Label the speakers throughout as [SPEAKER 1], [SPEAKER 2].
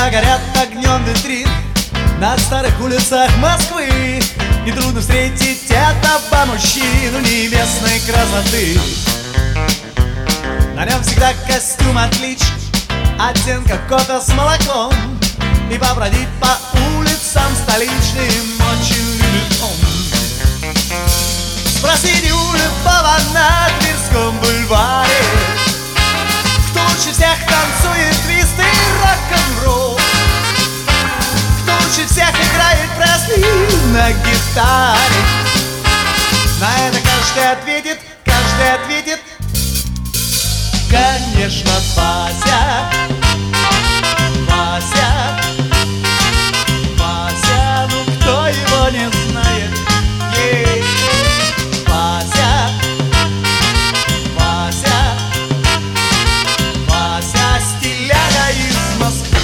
[SPEAKER 1] Когда горят огнем витрин на старых улицах Москвы, нетрудно встретить этого мужчину небесной красоты. На нем всегда костюм отличный, оттенка кофе с молоком, и побродить по улицам столичным очень любит он. Спросите у любого на Тверском бульваре, кто лучше всех танцует твист и рок-н-ролл, кто лучше всех играет Пресли на гитаре. На это каждый ответит, конечно, Вася. Вася, Вася, ну кто его не знает? Ей, Вася, Вася, Вася, стиляга из Москвы.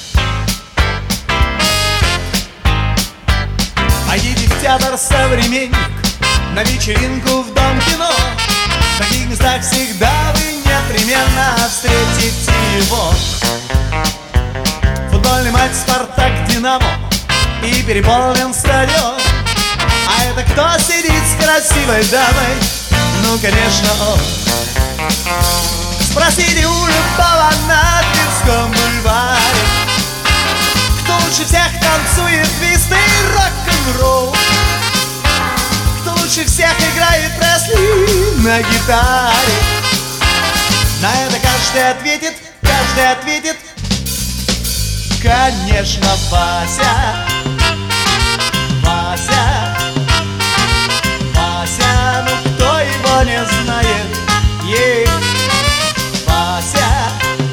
[SPEAKER 1] Пойдите в театр «Современник», на вечеринку в Дом кино. В таких местах всегда вы непременно встретите его. Футбольный матч «Спартак», «Динамо» и переполнен стадион. А это кто сидит с красивой дамой? Ну, конечно, он. Спросите у любого на Тверском бульваре, кто лучше всех танцует твист и рок-н-ролл, кто лучше всех играет Пресли на гитаре. На это каждый ответит, конечно, Вася. Вася, Вася, ну кто его не знает? Ей, Вася,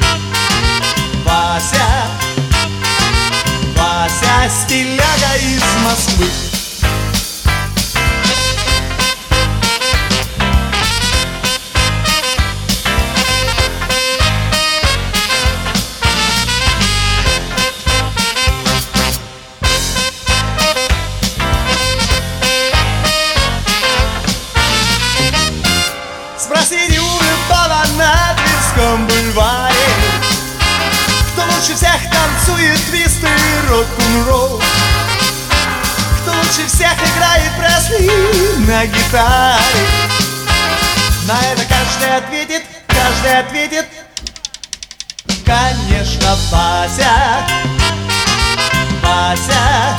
[SPEAKER 1] Вася, Вася, стиляга из Москвы. Спросите у любого на Тверском бульваре, кто лучше всех танцует твист и рок-н-ролл, кто лучше всех играет Пресли на гитаре. На это каждый ответит, конечно, Вася. Вася,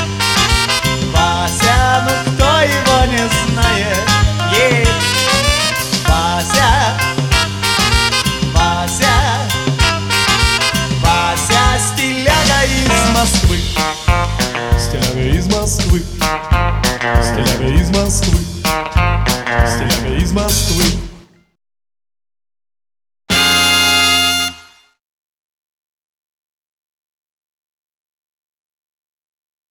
[SPEAKER 1] Вася, ну кто его не знает? Ей, Вася, Вася, Вася, стиляга из Москвы. Стиляга из Москвы, стиляга из Москвы.